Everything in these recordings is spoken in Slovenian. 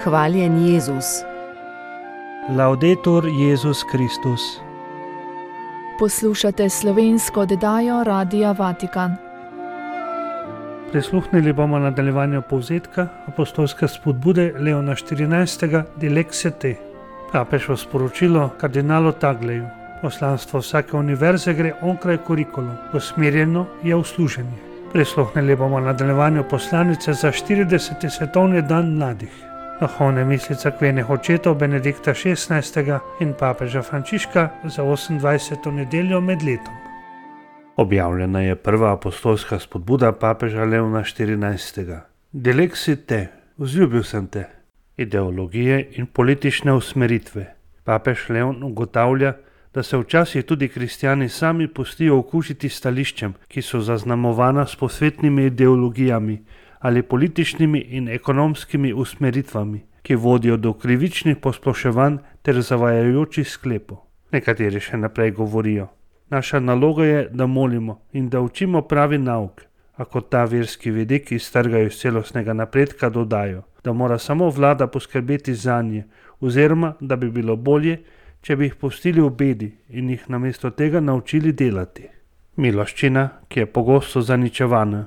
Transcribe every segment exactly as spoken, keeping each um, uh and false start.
Hvaljen Jezus. Laudetur Jezus Kristus. Poslušate slovensko oddajo Radia Vatikan. Prisluhnili bomo nadaljevanju povzetka apostolske spodbude Leona štirinajstega Dilexia te. Papež v sporočilo kardinalu Tagleju. Poslanstvo vsake univerze gre onkraj kurikulum, usmerjeno je v služenje. Prisluhnili bomo nadaljevanju poslanice za štirideseti svetovni dan mladih. Duhovne misli cerkvenih očetov Benedikta šestnajstega in papeža Frančiška za osemindvajseto nedeljo med letom. Objavljena je prva apostolska spodbuda papeža Leona štirinajstega. Dilexia te, vzljubil sem te. Ideologije in politične usmeritve. Papež Leon ugotavlja, da se včasih tudi kristjani sami pustijo okužiti stališčem, ki so zaznamovana s posvetnimi ideologijami ali političnimi in ekonomskimi usmeritvami, ki vodijo do krivičnih posploševanj ter zavajajočih sklepov. Nekateri še naprej govorijo: naša naloga je, da molimo in da učimo pravi nauk, a kot ta verski vidik iztrgajo iz celostnega napredka, dodajo, da mora samo vlada poskrbeti zanje, oziroma da bi bilo bolje, če bi jih pustili v bedi in jih namesto tega naučili delati. Miloščina, ki je pogosto zaničevana.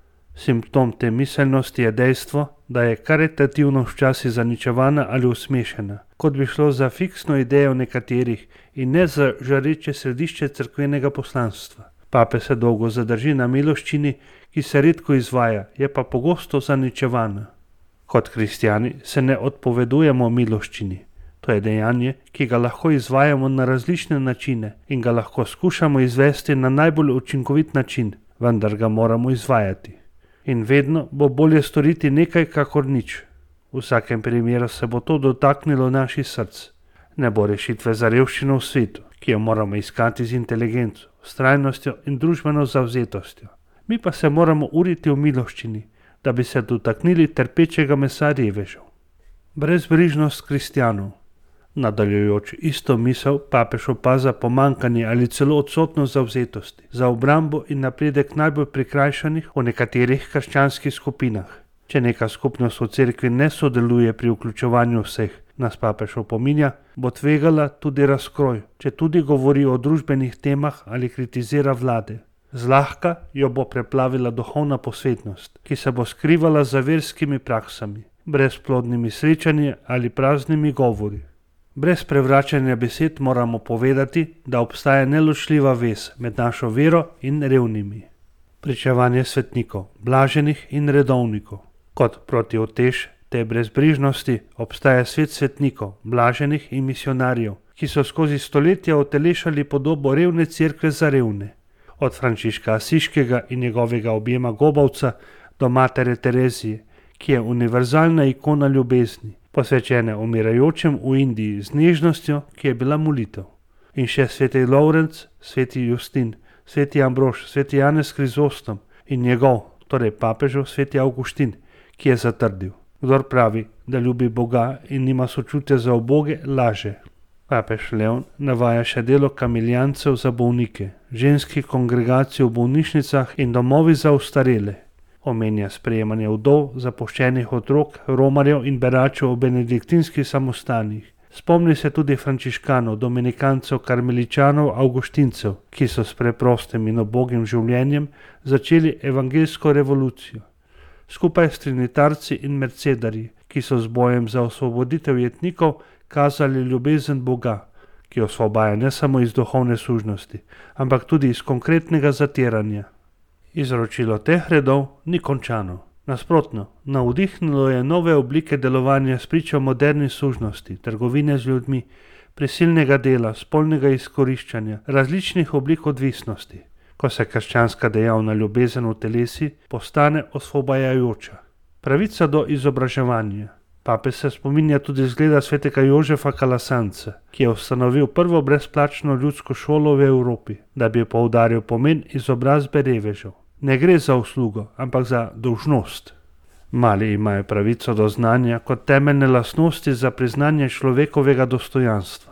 Simptom te miselnosti je dejstvo, da je karitativnost včasih zaničevana ali usmešena, kot bi šlo za fiksno idejo nekaterih in ne za žareče središče cerkvenega poslanstva. Pape se dolgo zadrži na miloščini, ki se redko izvaja, je pa pogosto zaničevana. Kot kristjani se ne odpovedujemo miloščini. To je dejanje, ki ga lahko izvajamo na različne načine in ga lahko skušamo izvesti na najbolj učinkovit način, vendar ga moramo izvajati. In vedno bo bolje storiti nekaj kakor nič. V vsakem primeru se bo to dotaknilo naših src. Ne bo rešitve za revščino v svetu, ki jo moramo iskati z inteligenco, vztrajnostjo in družbeno zavzetostjo. Mi pa se moramo uriti v miloščini, da bi se dotaknili trpečega mesa revežev. Brezbrižnost kristjanov. Nadaljujoč isto misel, papež opaza pomanjkanje ali celo odsotnost zavzetosti za obrambo in napredek najbolj prikrajšanih v nekaterih krščanskih skupinah. Če neka skupnost v cerkvi ne sodeluje pri vključevanju vseh, nas papež opominja, bo tvegala tudi razkroj, če tudi govori o družbenih temah ali kritizira vlade. Zlahka jo bo preplavila duhovna posvetnost, ki se bo skrivala za verskimi praksami, brezplodnimi srečanji ali praznimi govori. Brez prevračanja besed moramo povedati, da obstaja neločljiva vez med našo vero in revnimi. Pričevanje svetnikov, blaženih in redovnikov. Kot protiutež te brezbrižnosti obstaja svet svetnikov, blaženih in misionarjev, ki so skozi stoletja utelešali podobo revne cerkve za revne. Od Frančiška Asiškega in njegovega objema gobavca do matere Terezije, ki je univerzalna ikona ljubezni, posvečene umirajočim v Indiji z nežnostjo, ki je bila molitev. In še sveti Lovrenc, sveti Justin, sveti Ambrož, sveti Janez Krizostom in njegov, torej papežev sveti Avguštin, ki je zatrdil: kdor pravi, da ljubi Boga in nima sočutja za uboge, laže. Papež Leon navaja še delo kamiljancev za bolnike, ženskih kongregacij v bolnišnicah in domovi za ostarele. Omenja sprejemanje vdov, zapuščenih otrok, romarjev in beračev v benediktinskih samostanih. Spomni se tudi frančiškanov, dominikancev, karmeličanov, avguštincev, ki so s preprostim in ubogim življenjem začeli evangeljsko revolucijo. Skupaj s trinitarci in mercedarji, ki so z bojem za osvoboditev jetnikov kazali ljubezen Boga, ki osvobaja ne samo iz duhovne sužnosti, ampak tudi iz konkretnega zatiranja. Izročilo teh redov ni končano. Nasprotno, navdihnilo je nove oblike delovanja spričo moderni sužnosti, trgovine z ljudmi, prisilnega dela, spolnega izkoriščanja, različnih oblik odvisnosti. Ko se krščanska dejavna ljubezen v telesi, postane osvobajajoča. Pravica do izobraževanja. Papež se spominja tudi zgleda svetega Jožefa Kalasanca, ki je ustanovil prvo brezplačno ljudsko šolo v Evropi, da bi poudaril pomen izobrazbe revežev. Ne gre za uslugo, ampak za dolžnost. Mali imajo pravico do znanja kot temeljne lastnosti za priznanje človekovega dostojanstva.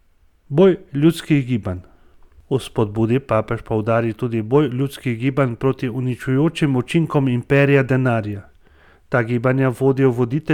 Boj ljudskih gibanj. V spodbudi papež poudari tudi boj ljudskih gibanj proti uničujočim učinkom imperija denarja. Ta gibanja vodijo voditelji,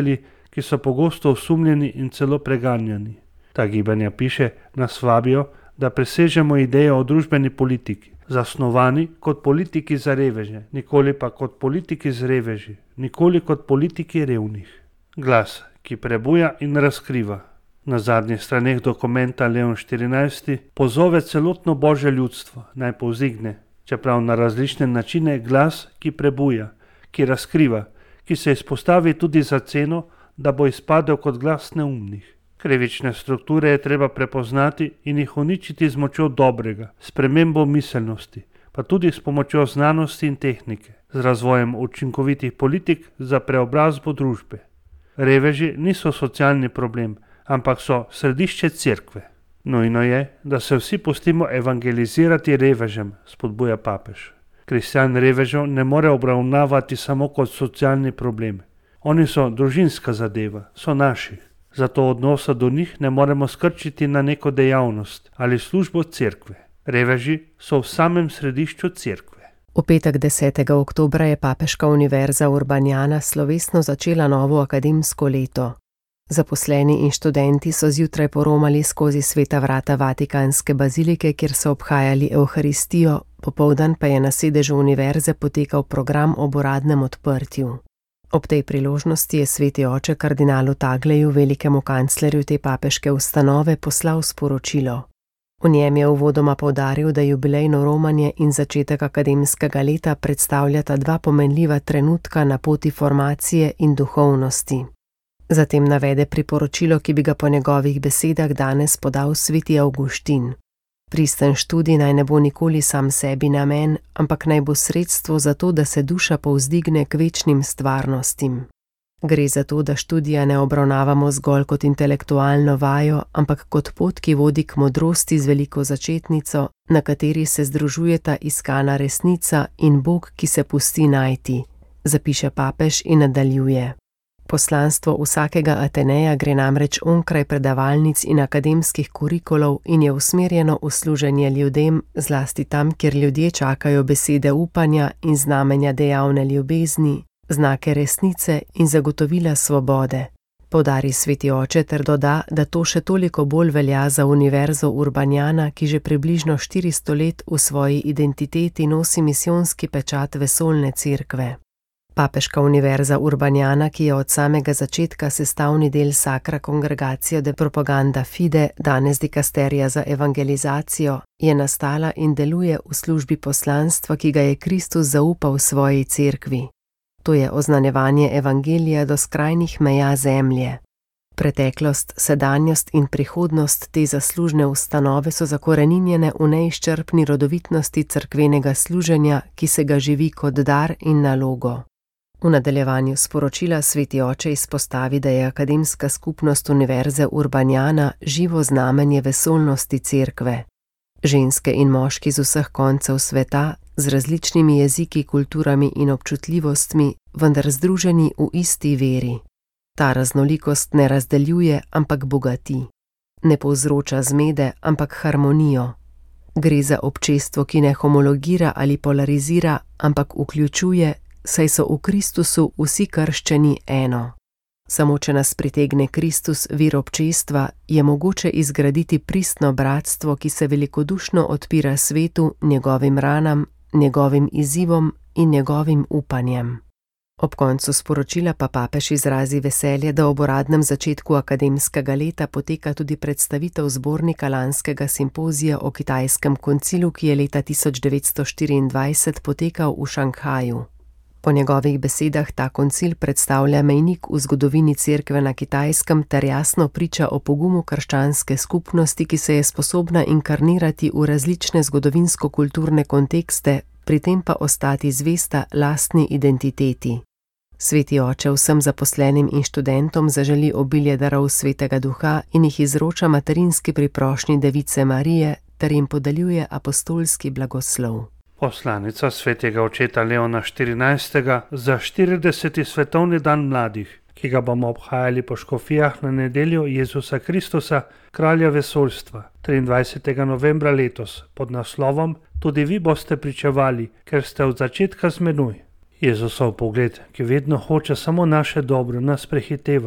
ki so pogosto osumljeni in celo preganjani. Ta gibanja, piše, nas vabijo, da presežemo idejo o družbeni politiki, zasnovani kot politiki za reveže, nikoli pa kot politiki z reveži, nikoli kot politiki revnih. Glas, ki prebuja in razkriva. Na zadnjih straneh dokumenta Leon štirinajsti pozove celotno božje ljudstvo, naj povzdigne, čeprav na različne načine, glas, ki prebuja, ki razkriva, ki se izpostavi tudi za ceno, da bo izpadel kot glas neumnih. Krivične strukture je treba prepoznati in jih uničiti z močjo dobrega, s spremembo miselnosti, pa tudi s pomočjo znanosti in tehnike, z razvojem učinkovitih politik za preobrazbo družbe. Reveži niso socialni problem, ampak so središče cerkve. Nujno je, da se vsi pustimo evangelizirati revežem, spodbuja papež. Kristjan revežev ne more obravnavati samo kot socialni problem. Oni so družinska zadeva, so naši. Zato odnosa do njih ne moremo skrčiti na neko dejavnost ali službo cerkve. Reveži so v samem središču cerkve. V petek desetega oktobra je Papeška univerza Urbaniana slovesno začela novo akademsko leto. Zaposleni in študenti so zjutraj poromali skozi sveta vrata Vatikanske bazilike, kjer so obhajali Evharistijo, popoldan pa je na sedežu univerze potekal program ob uradnem odprtju. Ob tej priložnosti je sveti oče kardinalu Tagleju, velikemu kanclerju te papeške ustanove, poslal sporočilo. V njem je uvodoma poudaril, da jubilejno romanje in začetek akademskega leta predstavljata dva pomenljiva trenutka na poti formacije in duhovnosti. Zatem navede priporočilo, ki bi ga po njegovih besedah danes podal sveti Avguštin. Pristen študij naj ne bo nikoli sam sebi namen, ampak naj bo sredstvo za to, da se duša povzdigne k večnim stvarnostim. Gre za to, da študija ne obravnavamo zgolj kot intelektualno vajo, ampak kot pot, ki vodi k modrosti z veliko začetnico, na kateri se združujeta iskana resnica in Bog, ki se pusti najti, zapiše papež in nadaljuje. Poslanstvo vsakega Ateneja gre namreč onkraj predavalnic in akademskih kurikulov in je usmerjeno v služenje ljudem, zlasti tam, kjer ljudje čakajo besede upanja in znamenja dejavne ljubezni, znake resnice in zagotovila svobode. Poudari sveti oče ter doda, da to še toliko bolj velja za univerzo Urbaniana, ki že približno štiristo let v svoji identiteti nosi misijonski pečat vesoljne cerkve. Papeška univerza Urbaniana, ki je od samega začetka sestavni del Sacra Congregatio de Propaganda Fide, danes dikasterija za evangelizacijo, je nastala in deluje v službi poslanstva, ki ga je Kristus zaupal svoji cerkvi. To je oznanjevanje evangelija do skrajnih meja zemlje. Preteklost, sedanjost in prihodnost te zaslužne ustanove so zakoreninjene v neizčrpni rodovitnosti cerkvenega služenja, ki se ga živi kot dar in nalogo. V nadaljevanju sporočila sveti oče izpostavi, da je akademska skupnost univerze Urbaniana živo znamenje vesoljnosti cerkve. Ženske in moški z vseh koncev sveta, z različnimi jeziki, kulturami in občutljivostmi, vendar združeni v isti veri. Ta raznolikost ne razdeljuje, ampak bogati. Ne povzroča zmede, ampak harmonijo. Gre za občestvo, ki ne homologira ali polarizira, ampak vključuje, saj so v Kristusu vsi krščeni eno. Samo če nas pritegne Kristus, vir občestva, je mogoče izgraditi pristno bratstvo, ki se velikodušno odpira svetu, njegovim ranam, njegovim izzivom in njegovim upanjem. Ob koncu sporočila pa papež izrazi veselje, da ob uradnem začetku akademskega leta poteka tudi predstavitev zbornika lanskega simpozija o kitajskem koncilu, ki je leta tisoč devetsto štiriindvajset potekal v Šanghaju. Po njegovih besedah ta koncil predstavlja mejnik v zgodovini cerkve na Kitajskem ter jasno priča o pogumu krščanske skupnosti, ki se je sposobna inkarnirati v različne zgodovinsko-kulturne kontekste, pri tem pa ostati zvesta lastni identiteti. Sveti oče vsem zaposlenim in študentom zaželi obilje darov svetega duha in jih izroča materinski priprošnji Device Marije ter jim podeljuje apostolski blagoslov. Poslanica svetega očeta Leona štirinajstega za štirideseti svetovni dan mladih, ki ga bomo obhajali po škofijah na nedeljo Jezusa Kristusa, kralja vesoljstva, triindvajsetega novembra letos, pod naslovom Tudi vi boste pričevali, ker ste od začetka z menoj. Jezusov pogled, ki vedno hoče samo naše dobro, nas prehiteva,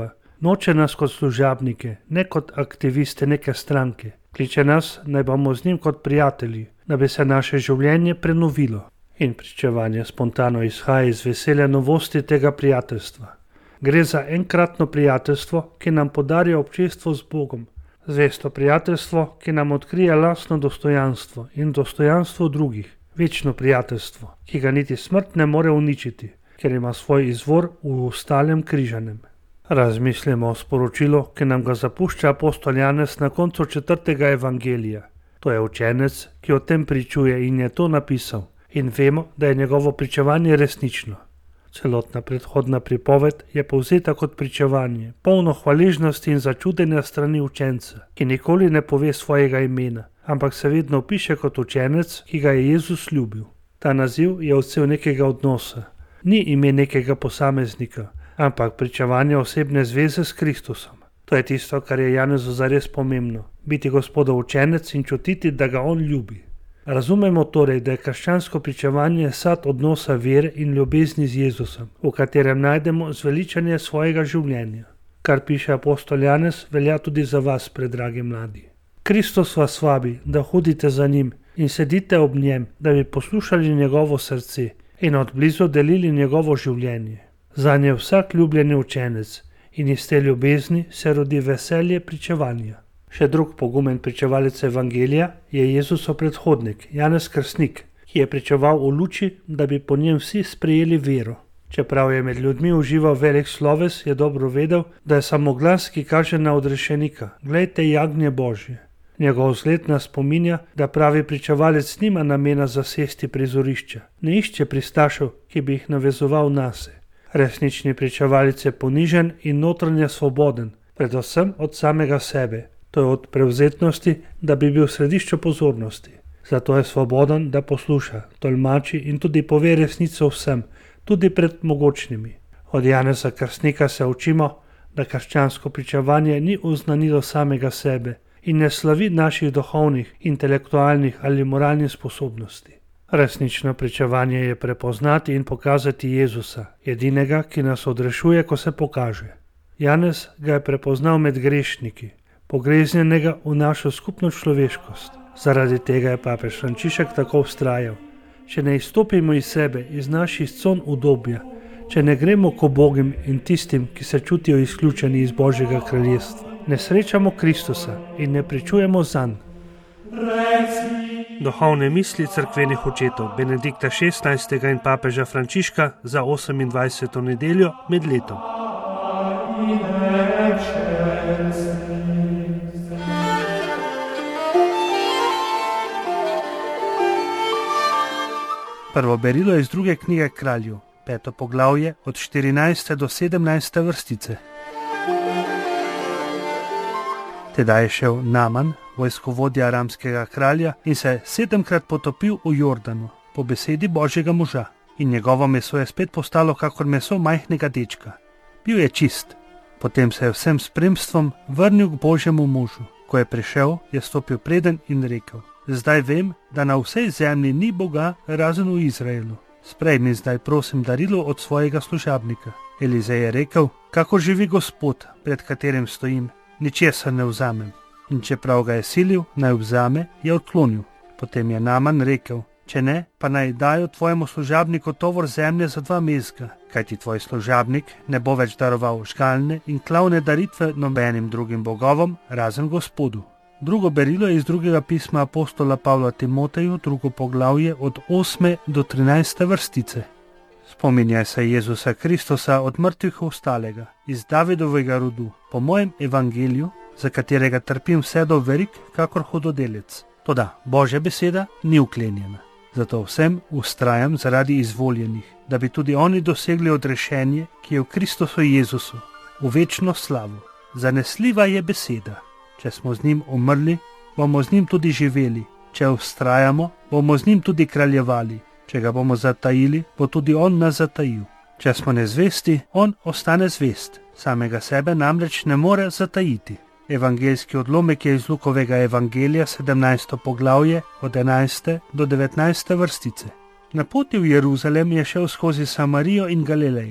Noče nas kot služabnike, ne kot aktiviste neke stranke. Kliče nas, naj bomo z njim kot prijatelji, da bi se naše življenje prenovilo. In pričevanje spontano izhaja iz veselja novosti tega prijateljstva. Gre za enkratno prijateljstvo, ki nam podarja občestvo z Bogom. Zvesto prijateljstvo, ki nam odkrije lastno dostojanstvo in dostojanstvo drugih. Večno prijateljstvo, ki ga niti smrt ne more uničiti, ker ima svoj izvor v ustalem križanem. Razmislimo o sporočilu, ki nam ga zapušča apostol Janez na koncu četrtega evangelija. To je učenec, ki o tem pričuje in je to napisal. In vemo, da je njegovo pričevanje resnično. Celotna predhodna pripoved je povzeta kot pričevanje, polno hvaležnosti in začudenja strani učenca, ki nikoli ne pove svojega imena, ampak se vedno opiše kot učenec, ki ga je Jezus ljubil. Ta naziv je odsev nekega odnosa. Ni ime nekega posameznika, ampak pričevanje osebne zveze s Kristusom. To je tisto, kar je Janezu zares pomembno. Biti Gospodov učenec in čutiti, da ga on ljubi. Razumemo torej, da je krščansko pričevanje sad odnosa vere in ljubezni z Jezusom, v katerem najdemo zveličanje svojega življenja. Kar piše apostol Janez, velja tudi za vas, predragi mladi. Kristus vas vabi, da hodite za njim in sedite ob njem, da bi poslušali njegovo srce in odblizu delili njegovo življenje. Zanje je vsak ljubljeni učenec in iz te ljubezni se rodi veselje pričevanja. Še drug pogumen pričevalec evangelija je Jezusov predhodnik, Janez Krstnik, ki je pričeval v luči, da bi po njem vsi sprejeli vero. Čeprav je med ljudmi užival velik sloves, je dobro vedel, da je samo glas, ki kaže na odrešenika. Glejte, jagnje Božje. Njegov zgled nas spominja, da pravi pričevalec nima namena zasesti prizorišča, ne išče pristašev, ki bi jih navezoval nase. Resnični pričevalec je ponižen in notranje svoboden, predvsem od samega sebe. To je od prevzetnosti, da bi bil v središču pozornosti. Zato je svoboden, da posluša, tolmači in tudi pove resnico vsem, tudi pred mogočnimi. Od Janeza Krstnika se učimo, da krščansko pričevanje ni oznanilo samega sebe in ne slavi naših duhovnih, intelektualnih ali moralnih sposobnosti. Resnično pričevanje je prepoznati in pokazati Jezusa, edinega, ki nas odrešuje, ko se pokaže. Janez ga je prepoznal med grešniki, pogreznjenega v našo skupno človeškost. Zaradi tega je papež Frančišek tako vztrajal. Če ne izstopimo iz sebe, iz naših con udobja, če ne gremo k ubogim in tistim, ki se čutijo izključeni iz Božjega kraljestva, ne srečamo Kristusa in ne pričujemo zanj. Duhovne misli cerkvenih očetov Benedikta šestnajstega in papeža Frančiška za osemindvajseto nedeljo med letom. Prvo berilo je iz druge knjige Kraljev, peto poglavje od štirinajste do sedemnajste vrstice. Tedaj je šel Naman, vojskovodja aramskega kralja, in se sedemkrat potopil v Jordanu, po besedi Božjega moža, in njegovo meso je spet postalo kakor meso majhnega dečka. Bil je čist. Potem se je vsem spremstvom vrnil k Božjemu možu. Ko je prišel, je stopil preden in rekel: Zdaj vem, da na vsej zemlji ni Boga razen v Izraelu. Sprejmi zdaj prosim darilo od svojega služabnika. Elizej je rekel: Kako živi Gospod, pred katerim stojim, ničesar ne vzamem. In čeprav ga je silil, naj vzame, je odklonil. Potem je Naman rekel: Če ne, pa naj dajo tvojemu služabniku tovor zemlje za dva mezga, kajti tvoj služabnik ne bo več daroval žgalne in klavne daritve nobenim drugim bogovom, razen Gospodu. Drugo berilo je iz drugega pisma apostola Pavla Timoteju, drugo poglavje od osme do trinajste vrstice. Spominjaj se Jezusa Kristusa od mrtvih vstalega, iz Davidovega rodu, po mojem evangeliju, za katerega trpim vse do verik, kakor hudodelec. Toda Božja beseda ni uklenjena. Zato vsem vztrajam zaradi izvoljenih, da bi tudi oni dosegli odrešenje, ki je v Kristusu Jezusu, v večno slavo. Zanesljiva je beseda. Če smo z njim umrli, bomo z njim tudi živeli. Če vztrajamo, bomo z njim tudi kraljevali. Če ga bomo zatajili, bo tudi on nas zatajil. Če smo nezvesti, on ostane zvest. Samega sebe namreč ne more zatajiti. Evangeljski odlomek je iz Lukovega evangelija, sedemnajsto poglavje, od enajste do devetnajste vrstice. Na poti v Jeruzalem je šel skozi Samarijo in Galilejo.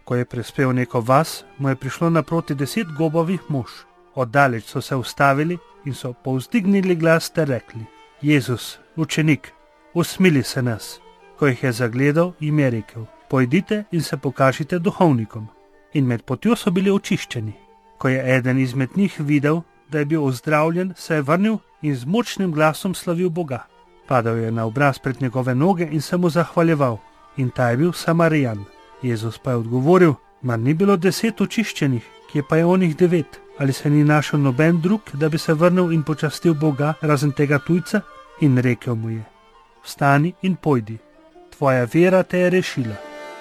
Ko je prispel neko vas, mu je prišlo naproti deset gobovih mož. Oddaleč so se ustavili in so povzdignili glas ter rekli: Jezus, učenik, usmili se nas. Ko jih je zagledal, jim je rekel: Pojdite in se pokažite duhovnikom. In med potjo so bili očiščeni. Ko je eden izmed njih videl, da je bil ozdravljen, se je vrnil in z močnim glasom slavil Boga. Padal je na obraz pred njegove noge in se mu zahvaljeval. In ta je bil Samarijan. Jezus pa je odgovoril: Mar ni bilo deset očiščenih, kje pa je onih devet? Ali se ni našel noben drug, da bi se vrnil in počastil Boga, razen tega tujca? In rekel mu je: Vstani in pojdi, tvoja vera te je rešila.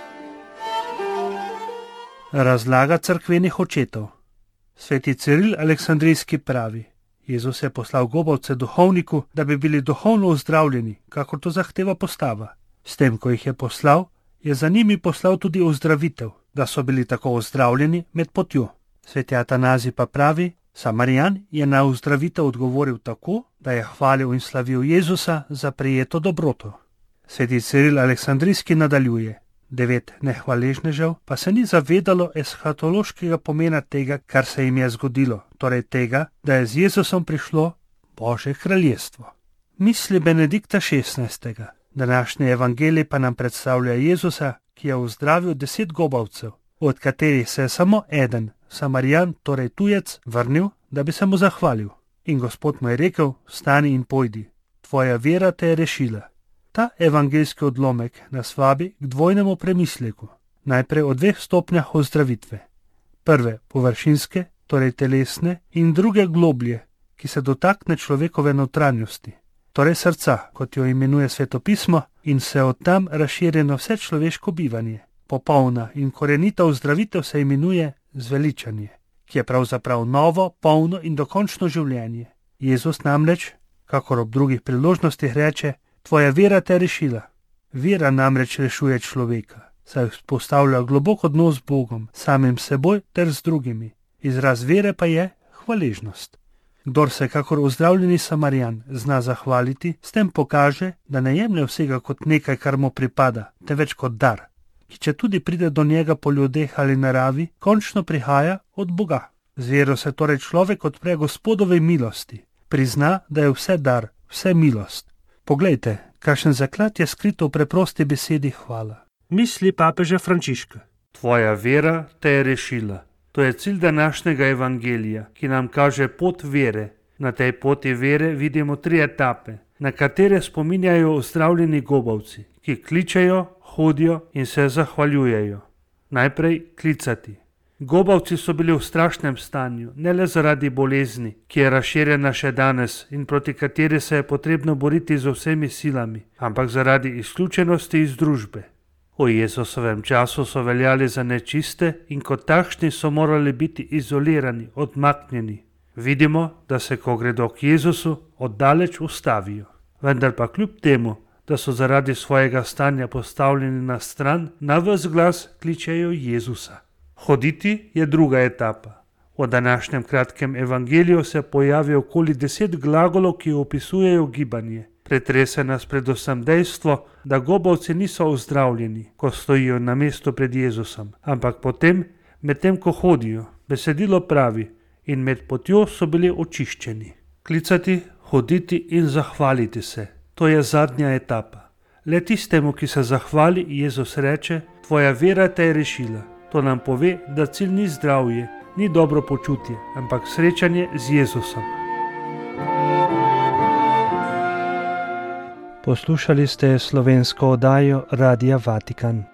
Razlaga cerkvenih očetov. Sveti Ciril Aleksandrijski pravi: Jezus je poslal gobavce duhovniku, da bi bili duhovno ozdravljeni, kakor to zahteva postava. S tem, ko jih je poslal, je za njimi poslal tudi ozdravitev, da so bili tako ozdravljeni med potjo. Sveti Atanazij pa pravi: Samarijan je na ozdravitev odgovoril tako, da je hvalil in slavil Jezusa za prijeto dobroto. Sveti Ciril Aleksandrijski nadaljuje: Devet nehvaležnežev pa se ni zavedalo eshatološkega pomena tega, kar se jim je zgodilo, torej tega, da je z Jezusom prišlo Božje kraljestvo. Misli Benedikta šestnajstega. Današnji evangelij pa nam predstavlja Jezusa, ki je ozdravil deset gobavcev, od katerih se je samo eden, Samarijan, torej tujec, vrnil, da bi se mu zahvalil. In Gospod mu je rekel: Vstani in pojdi, tvoja vera te je rešila. Ta evangeljski odlomek nas vabi k dvojnemu premisleku. Najprej o dveh stopnjah ozdravitve. Prve površinske, torej telesne, in druge globlje, ki se dotakne človekove notranjosti, torej srca, kot jo imenuje Sveto pismo, in se od tam razširi na vse človeško bivanje. Popolna in korenita ozdravitev se imenuje zveličanje, ki je pravzaprav novo, polno in dokončno življenje. Jezus namreč, kakor ob drugih priložnostih, reče: Tvoja vera te je rešila. Vera namreč rešuje človeka, saj vzpostavlja globok odnos z Bogom, samim seboj ter z drugimi. Izraz vere pa je hvaležnost. Kdor se kakor ozdravljeni Samarijan zna zahvaliti, s tem pokaže, da ne jemlje vsega kot nekaj, kar mu pripada, temveč kot dar, ki če tudi pride do njega po ljudeh ali naravi, končno prihaja od Boga. Z vero se torej človek odpre Gospodovi milosti, prizna, da je vse dar, vse milost. Poglejte, kakšen zaklad je skrito v preprosti besedi hvala. Misli papeža Frančiška. Tvoja vera te je rešila. To je cilj današnjega evangelija, ki nam kaže pot vere. Na tej poti vere vidimo tri etape, na katere spominjajo ozdravljeni gobavci, ki kličejo, hodijo in se zahvaljujejo. Najprej klicati. Gobavci so bili v strašnem stanju, ne le zaradi bolezni, ki je razširjena še danes in proti kateri se je potrebno boriti z vsemi silami, ampak zaradi izključenosti iz družbe. V Jezusovem času so veljali za nečiste in kot takšni so morali biti izolirani, odmaknjeni. Vidimo, da se, ko gredo k Jezusu, oddaleč ustavijo. Vendar pa kljub temu, da so zaradi svojega stanja postavljeni na stran, na ves glas kličejo Jezusa. Hoditi je druga etapa. V današnjem kratkem evangeliju se pojavi okoli deset glagolov, ki opisujejo gibanje. Pretrese nas predvsem dejstvo, da gobavci niso ozdravljeni, ko stojijo na mestu pred Jezusom, ampak potem, medtem ko hodijo. Besedilo pravi: in med potjo so bili očiščeni. Klicati, hoditi in zahvaliti se. To je zadnja etapa. Le tistemu, ki se zahvali, Jezus reče: Tvoja vera te je rešila. To nam pove, da cilj ni zdravje, ni dobro počutje, ampak srečanje z Jezusom. Poslušali ste slovensko oddajo Radia Vatikan.